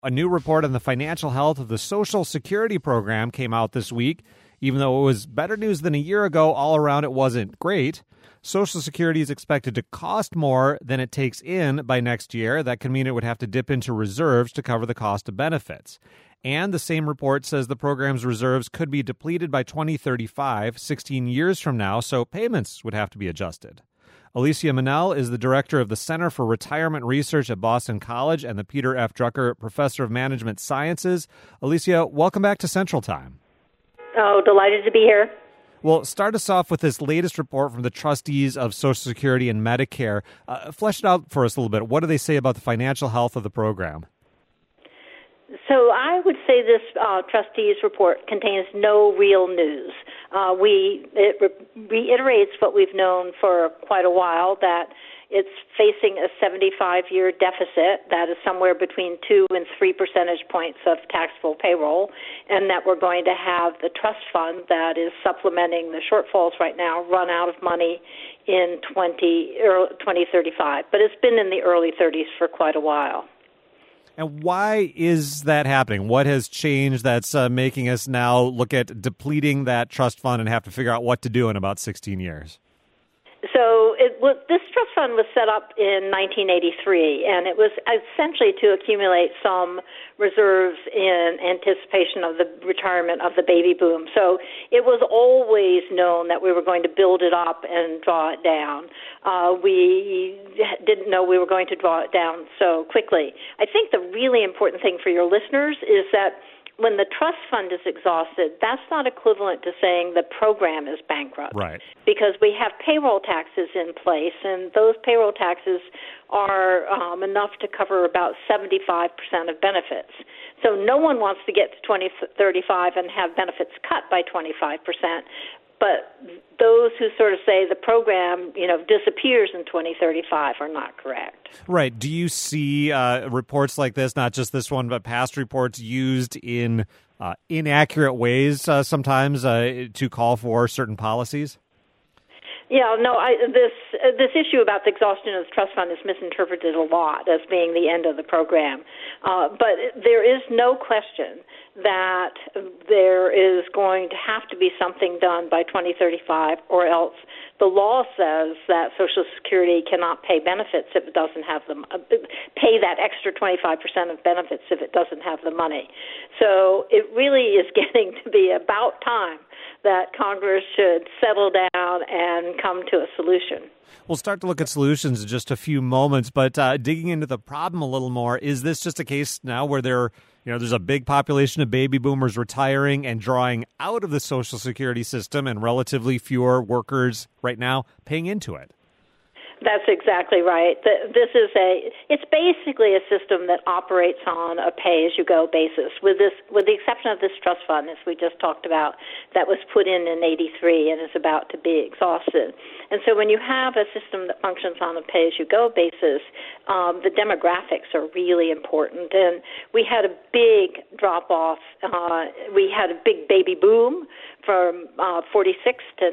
A new report on the financial health of the Social Security program came out this week. Even though it was better news than a year ago, all around it wasn't great. Social Security is expected to cost more than it takes in by next year. That could mean it would have to dip into reserves to cover the cost of benefits. And the same report says the program's reserves could be depleted by 2035, 16 years from now, so payments would have to be adjusted. Alicia Manel is the director of the Center for Retirement Research at Boston College and the Peter F. Drucker Professor of Management Sciences. Alicia, welcome back to Central Time. Oh, delighted to be here. Well, start us off with this latest report from the trustees of Social Security and Medicare. Flesh it out for us a little bit. What do they say about the financial health of the program? So I would say this trustees report contains no real news. It reiterates what we've known for quite a while, that it's facing a 75-year deficit that is somewhere between 2 and 3 percentage points of taxable payroll, and that we're going to have the trust fund that is supplementing the shortfalls right now run out of money in 2035. But it's been in the early 30s for quite a while. And why is that happening? What has changed that's making us now look at depleting that trust fund and have to figure out what to do in about 16 years? So this trust fund was set up in 1983, and it was essentially to accumulate some reserves in anticipation of the retirement of the baby boom. So it was always known that we were going to build it up and draw it down. We didn't know we were going to draw it down so quickly. I think the really important thing for your listeners is that when the trust fund is exhausted, that's not equivalent to saying the program is bankrupt. Right. Because we have payroll taxes in place, and those payroll taxes are enough to cover about 75% of benefits. So no one wants to get to 2035 and have benefits cut by 25%. But those who sort of say the program, disappears in 2035 are not correct. Right. Do you see reports like this, not just this one, but past reports used in inaccurate ways sometimes to call for certain policies? Yeah, no, this issue about the exhaustion of the trust fund is misinterpreted a lot as being the end of the program. But there is no question that there is going to have to be something done by 2035, or else the law says that Social Security cannot pay benefits if it doesn't have them, pay that extra 25% of benefits if it doesn't have the money. So it really is getting to be about time that Congress should settle down and come to a solution. We'll start to look at solutions in just a few moments, but digging into the problem a little more, is this just a case now where there's a big population of baby boomers retiring and drawing out of the Social Security system and relatively fewer workers right now paying into it? That's exactly right. It's basically a system that operates on a pay-as-you-go basis, with the exception of this trust fund, as we just talked about, that was put in 83 and is about to be exhausted. And so when you have a system that functions on a pay-as-you-go basis, the demographics are really important. And we had a big drop-off. We had a big baby boom from 46 to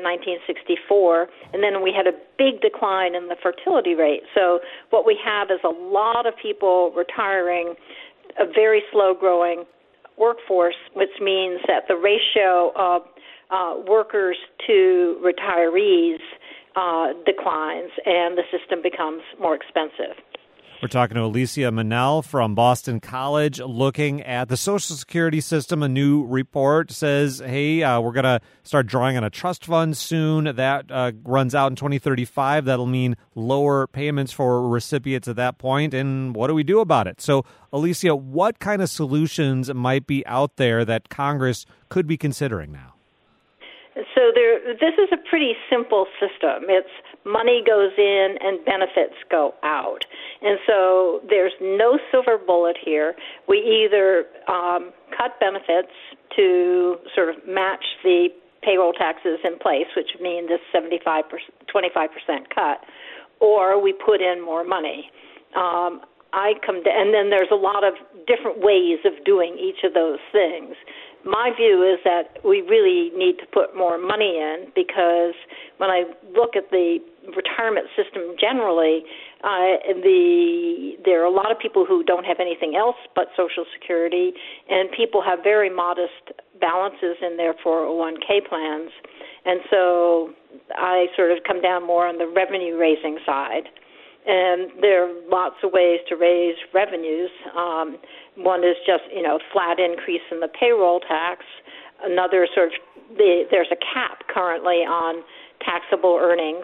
1964, and then we had a big decline in the fertility rate. So what we have is a lot of people retiring, a very slow-growing workforce, which means that the ratio of workers to retirees declines, and the system becomes more expensive. We're talking to Alicia Manel from Boston College, looking at the Social Security system. A new report says, hey, we're going to start drawing on a trust fund soon. That runs out in 2035. That'll mean lower payments for recipients at that point. And what do we do about it? So, Alicia, what kind of solutions might be out there that Congress could be considering now? So this is a pretty simple system. It's money goes in and benefits go out. And so there's no silver bullet here. We either cut benefits to sort of match the payroll taxes in place, which means this 25% cut, or we put in more money. and then there's a lot of different ways of doing each of those things. My view is that we really need to put more money in, because when I look at the retirement system generally, there are a lot of people who don't have anything else but Social Security, and people have very modest balances in their 401k plans. And so I sort of come down more on the revenue-raising side. And there are lots of ways to raise revenues. One is just, flat increase in the payroll tax. Another sort of, there's a cap currently on taxable earnings,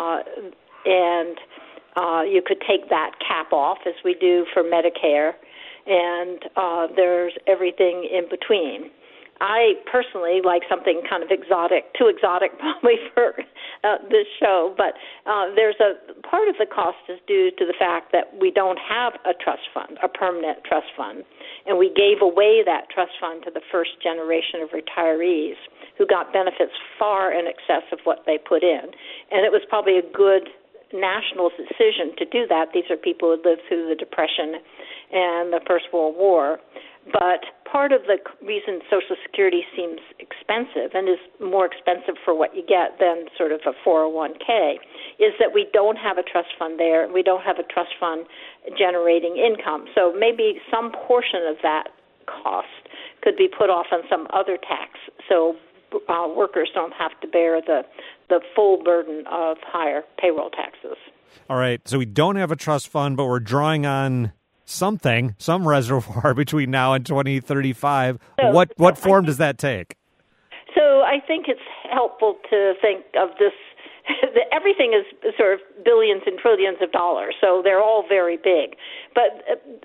and you could take that cap off, as we do for Medicare, and there's everything in between. I personally like something kind of exotic, too exotic probably for this show, but there's a part of the cost is due to the fact that we don't have a trust fund, a permanent trust fund, and we gave away that trust fund to the first generation of retirees who got benefits far in excess of what they put in. And it was probably a good national decision to do that. These are people who lived through the Depression and the First World War. But part of the reason Social Security seems expensive and is more expensive for what you get than sort of a 401k is that we don't have a trust fund there. We don't have a trust fund generating income. So maybe some portion of that cost could be put off on some other tax, so workers don't have to bear the full burden of higher payroll taxes. All right. So we don't have a trust fund, but we're drawing on some reservoir between now and 2035. So, what form does that take? So I think it's helpful to think of this. Everything is sort of billions and trillions of dollars, so they're all very big. But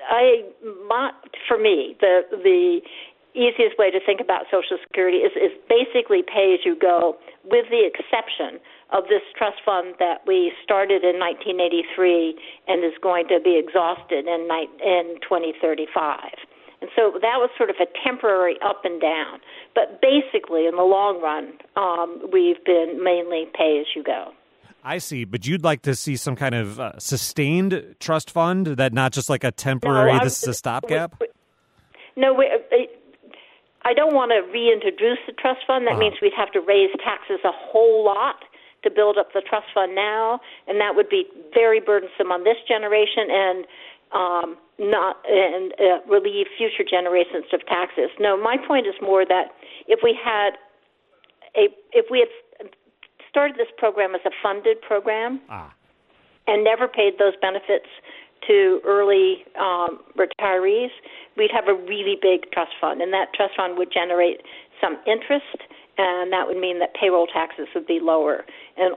for me, the easiest way to think about Social Security is basically pay as you go, with the exception of this trust fund that we started in 1983 and is going to be exhausted in 2035. And so that was sort of a temporary up and down. But basically, in the long run, we've been mainly pay as you go. I see, but you'd like to see some kind of sustained trust fund, that not just like a temporary, this is a stopgap? No, I don't want to reintroduce the trust fund. That means we'd have to raise taxes a whole lot to build up the trust fund now, and that would be very burdensome on this generation and relieve future generations of taxes. No, my point is more that if we had started this program as a funded program and never paid those benefits to early retirees, we'd have a really big trust fund, and that trust fund would generate some interest, and that would mean that payroll taxes would be lower. And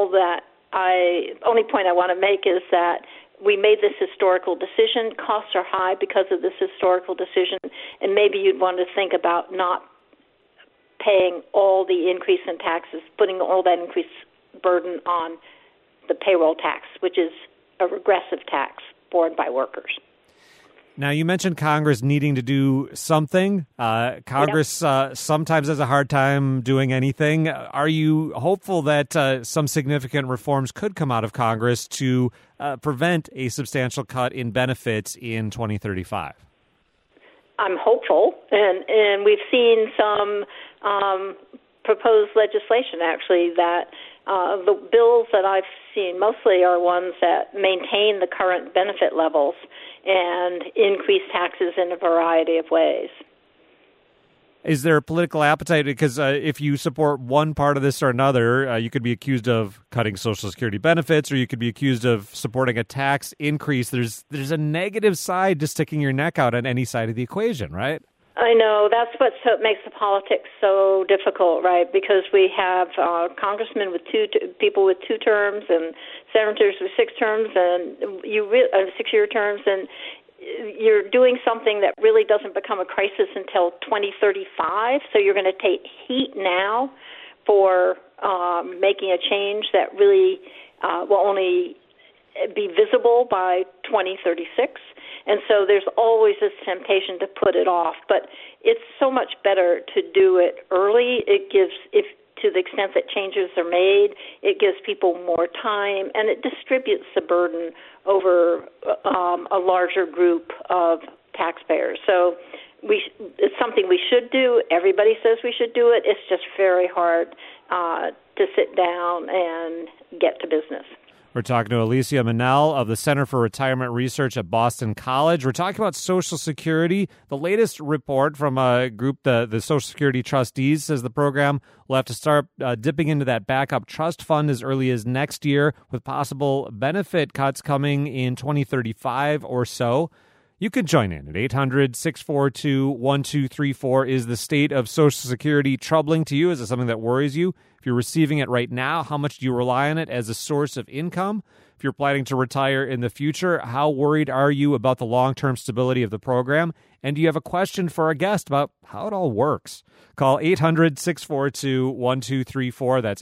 only point I want to make is that we made this historical decision. Costs are high because of this historical decision, and maybe you'd want to think about not paying all the increase in taxes, putting all that increased burden on the payroll tax, which is a regressive tax borne by workers. Now, you mentioned Congress needing to do something. Congress sometimes has a hard time doing anything. Are you hopeful that some significant reforms could come out of Congress to prevent a substantial cut in benefits in 2035? I'm hopeful, and we've seen some proposed legislation, actually, that the bills that I've seen mostly are ones that maintain the current benefit levels and increase taxes in a variety of ways. Is there a political appetite? Because if you support one part of this or another, you could be accused of cutting Social Security benefits, or you could be accused of supporting a tax increase. There's a negative side to sticking your neck out on any side of the equation, right? I know. That's what makes the politics so difficult, right? Because we have congressmen with people with 2 terms and senators with 6 terms and 6-year terms, and you're doing something that really doesn't become a crisis until 2035. So you're going to take heat now for making a change that really will only be visible by 2036. And so there's always this temptation to put it off. But it's so much better to do it early. It gives, to the extent that changes are made, it gives people more time, and it distributes the burden over a larger group of taxpayers. So it's something we should do. Everybody says we should do it. It's just very hard to sit down and get to business. We're talking to Alicia Manel of the Center for Retirement Research at Boston College. We're talking about Social Security. The latest report from a group, the Social Security trustees, says the program will have to start dipping into that backup trust fund as early as next year, with possible benefit cuts coming in 2035 or so. You could join in at 800-642-1234. Is the state of Social Security troubling to you? Is it something that worries you? If you're receiving it right now, how much do you rely on it as a source of income? If you're planning to retire in the future, how worried are you about the long-term stability of the program? And do you have a question for our guest about how it all works? Call 800-642-1234. That's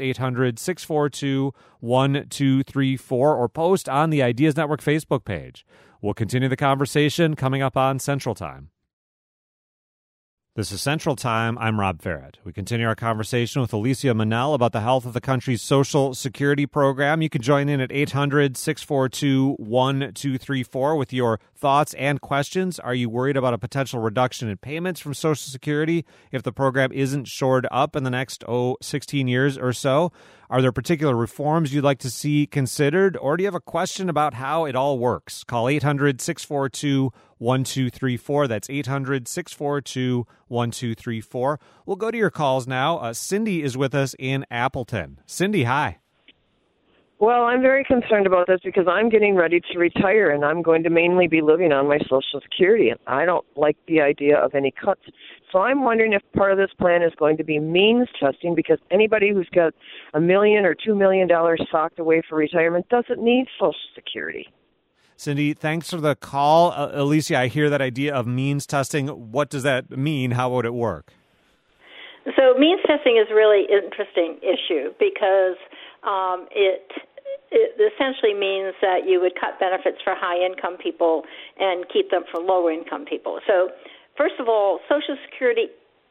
800-642-1234, or post on the Ideas Network Facebook page. We'll continue the conversation coming up on Central Time. This is Central Time. I'm Rob Farrett. We continue our conversation with Alicia Manel about the health of the country's Social Security program. You can join in at 800-642-1234 with your thoughts and questions. Are you worried about a potential reduction in payments from Social Security if the program isn't shored up in the next 16 years or so? Are there particular reforms you'd like to see considered, or do you have a question about how it all works? Call 800-642-1234. That's 800-642-1234. We'll go to your calls now. Cindy is with us in Appleton. Cindy, hi. Well, I'm very concerned about this because I'm getting ready to retire, and I'm going to mainly be living on my Social Security. I don't like the idea of any cuts. So I'm wondering if part of this plan is going to be means testing, because anybody who's got $1 million or $2 million socked away for retirement doesn't need Social Security. Cindy, thanks for the call. Alicia, I hear that idea of means testing. What does that mean? How would it work? So means testing is a really interesting issue because it essentially means that you would cut benefits for high-income people and keep them for lower-income people. So first of all, Social Security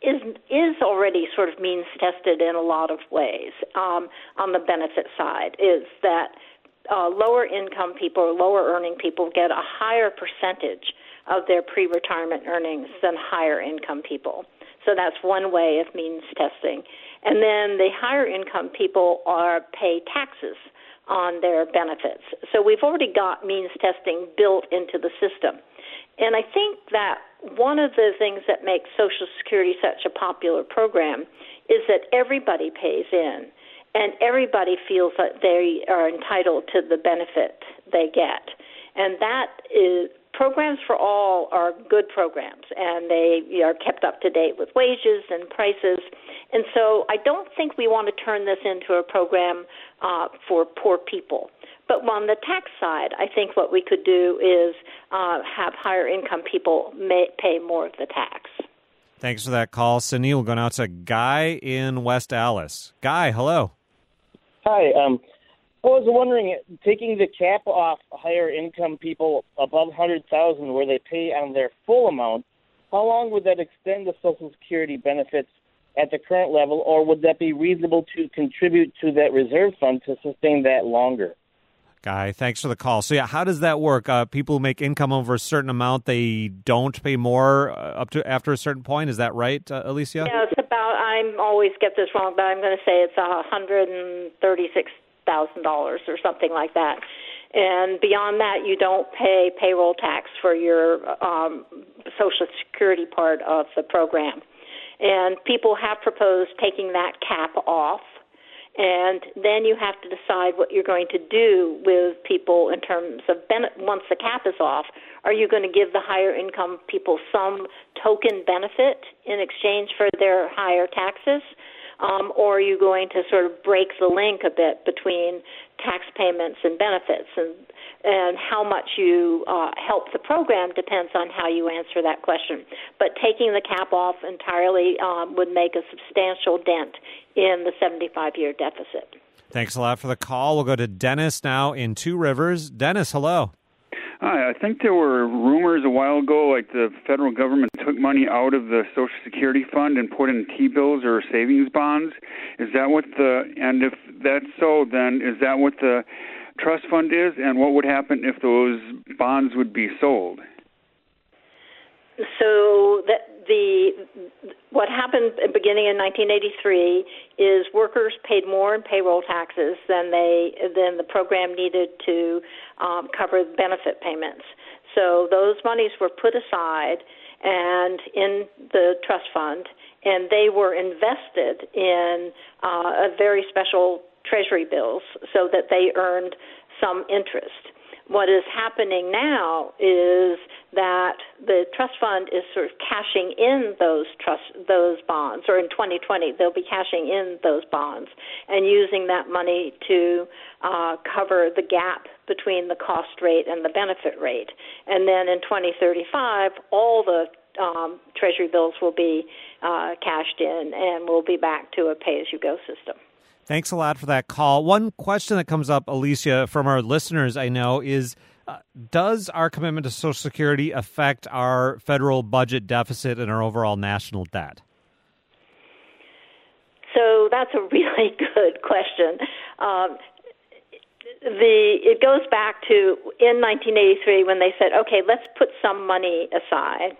is already sort of means tested in a lot of ways on the benefit side, is that lower income people or lower earning people get a higher percentage of their pre-retirement earnings than higher income people. So that's one way of means testing. And then the higher income people pay taxes on their benefits. So we've already got means testing built into the system. And I think that one of the things that makes Social Security such a popular program is that everybody pays in, and everybody feels that they are entitled to the benefit they get. And that is, programs for all are good programs, and they are kept up to date with wages and prices. And so I don't think we want to turn this into a program for poor people. But on the tax side, I think what we could do is have higher income people pay more of the tax. Thanks for that call, Cindy. We'll go now to Guy in West Allis. Guy, hello. Hi. I was wondering, taking the cap off higher income people above $100,000 where they pay on their full amount, how long would that extend the Social Security benefits at the current level, or would that be reasonable to contribute to that reserve fund to sustain that longer? Guy, thanks for the call. So, yeah, how does that work? People who make income over a certain amount, they don't pay more up to after a certain point. Is that right, Alicia? Yeah, it's about, I always get this wrong, but I'm going to say it's $136,000 or something like that. And beyond that, you don't pay payroll tax for your Social Security part of the program. And people have proposed taking that cap off. And then you have to decide what you're going to do with people in terms of once the cap is off. Are you going to give the higher income people some token benefit in exchange for their higher taxes? Or are you going to sort of break the link a bit between tax payments and benefits? And how much you help the program depends on how you answer that question. But taking the cap off entirely would make a substantial dent in the 75-year deficit. Thanks a lot for the call. We'll go to Dennis now in Two Rivers. Dennis, hello. I think there were rumors a while ago, like the federal government took money out of the Social Security fund and put in T-bills or savings bonds. Is that and if that's so, then is that what the trust fund is? And what would happen if those bonds would be sold? So what happened beginning in 1983 is workers paid more in payroll taxes than the program needed to cover benefit payments. So those monies were put aside and in the trust fund, and they were invested in a very special treasury bills so that they earned some interest. What is happening now is that the trust fund is sort of cashing in those bonds, or in 2020 they'll be cashing in those bonds and using that money to cover the gap between the cost rate and the benefit rate. And then in 2035, all the treasury bills will be cashed in, and we'll be back to a pay-as-you-go system. Thanks a lot for that call. One question that comes up, Alicia, from our listeners, I know, is does our commitment to Social Security affect our federal budget deficit and our overall national debt? So that's a really good question. It goes back to in 1983 when they said, okay, let's put some money aside.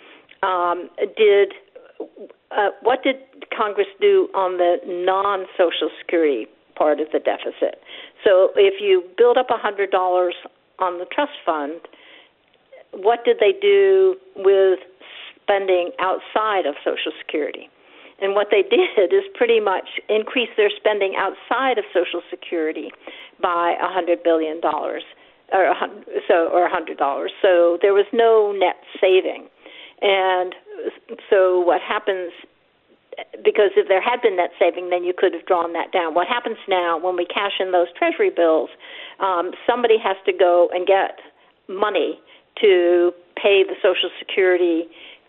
What did Congress do on the non-Social Security part of the deficit? So if you build up $100 on the trust fund, what did they do with spending outside of Social Security? And what they did is pretty much increase their spending outside of Social Security by $100 billion, or $100. So there was no net saving. And so what happens, because if there had been net saving, then you could have drawn that down. What happens now when we cash in those treasury bills, somebody has to go and get money to pay the Social Security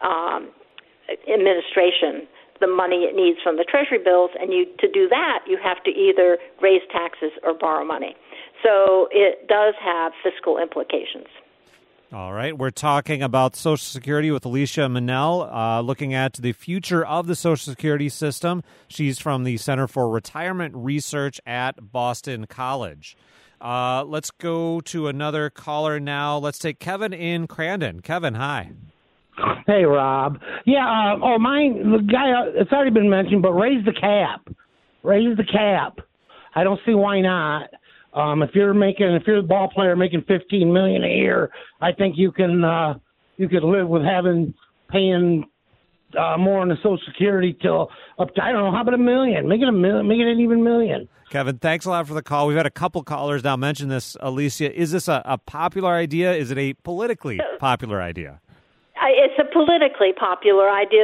administration the money it needs from the treasury bills, and to do that, you have to either raise taxes or borrow money. So it does have fiscal implications. All right. We're talking about Social Security with Alicia Meynell, looking at the future of the Social Security system. She's from the Center for Retirement Research at Boston College. Let's go to another caller now. Let's take Kevin in Crandon. Kevin, hi. Hey, Rob. Yeah, mine, the guy, it's already been mentioned, but raise the cap. Raise the cap. I don't see why not. If you're a ball player making $15 million a year, I think you could live with paying more on the Social Security till up to, I don't know, how about $1 million? Make it $1 million, make it an even $1 million. Kevin, thanks a lot for the call. We've had a couple callers now mention this. Alicia, is this a popular idea? Is it a politically popular idea? It's a politically popular idea,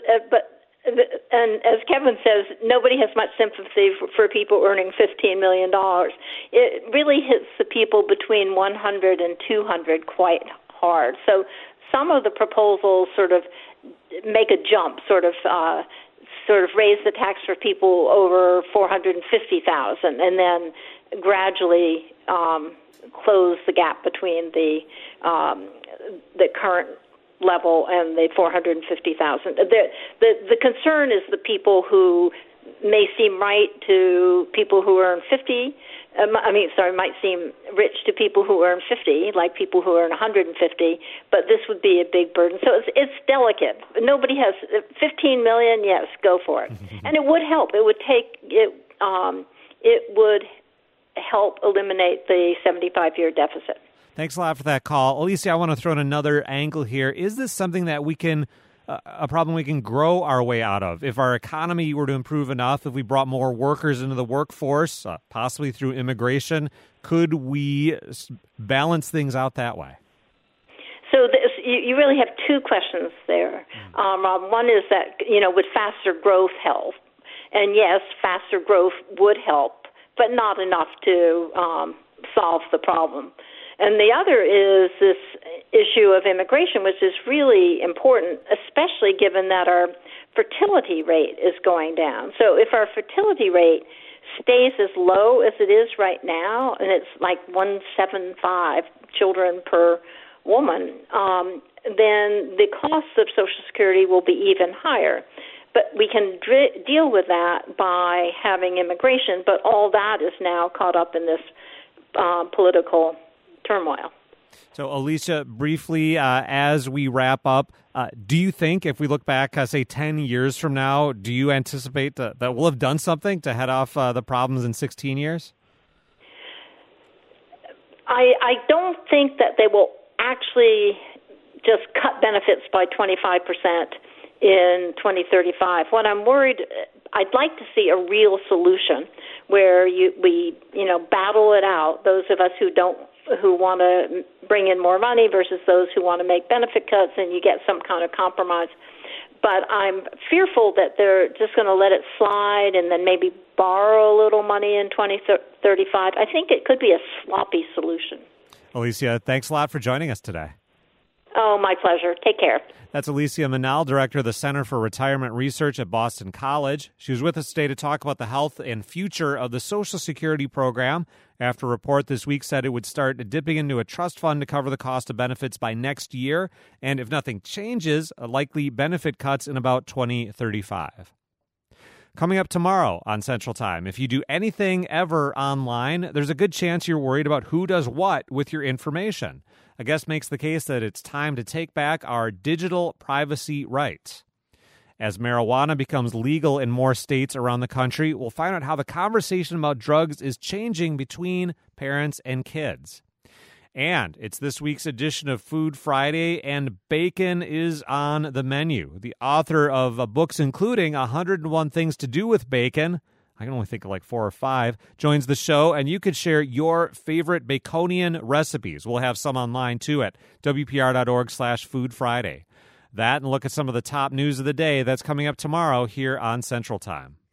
and as Kevin says, nobody has much sympathy for people earning $15 million. It really hits the people between 100 and 200 quite hard. So some of the proposals sort of make a jump, sort of raise the tax for people over $450,000, and then gradually close the gap between the current level and the $450,000. The concern is the people who may seem right to people who earn might seem rich to people who earn 50, like people who earn 150, but this would be a big burden. So it's delicate. Nobody has $15 million. Yes, go for it. And it would help. It would help eliminate the 75-year deficit. Thanks a lot for that call. Alicia, I want to throw in another angle here. Is this something that a problem we can grow our way out of? If our economy were to improve enough, if we brought more workers into the workforce, possibly through immigration, could we balance things out that way? So you really have two questions there. One is that, would faster growth help? And yes, faster growth would help, but not enough to solve the problem. And the other is this issue of immigration, which is really important, especially given that our fertility rate is going down. So if our fertility rate stays as low as it is right now, and it's like 1.75 children per woman, then the costs of Social Security will be even higher. But we can deal with that by having immigration, but all that is now caught up in this political turmoil. So, Alicia, briefly, as we wrap up, do you think if we look back, say, 10 years from now, do you anticipate that we'll have done something to head off the problems in 16 years? I don't think that they will actually just cut benefits by 25% in 2035. What I'm worried, I'd like to see a real solution where we battle it out. Those of us who want to bring in more money versus those who want to make benefit cuts, and you get some kind of compromise. But I'm fearful that they're just going to let it slide and then maybe borrow a little money in 2035. I think it could be a sloppy solution. Alicia, thanks a lot for joining us today. Oh, my pleasure. Take care. That's Alicia Manal, Director of the Center for Retirement Research at Boston College. She was with us today to talk about the health and future of the Social Security program after a report this week said it would start dipping into a trust fund to cover the cost of benefits by next year, and if nothing changes, likely benefit cuts in about 2035. Coming up tomorrow on Central Time, if you do anything ever online, there's a good chance you're worried about who does what with your information. A guest makes the case that it's time to take back our digital privacy rights. As marijuana becomes legal in more states around the country, we'll find out how the conversation about drugs is changing between parents and kids. And it's this week's edition of Food Friday, and bacon is on the menu. The author of books including 101 Things to Do with Bacon, I can only think of like 4 or 5, joins the show, and you could share your favorite Baconian recipes. We'll have some online, too, at WPR.org/Food Friday. That and look at some of the top news of the day that's coming up tomorrow here on Central Time.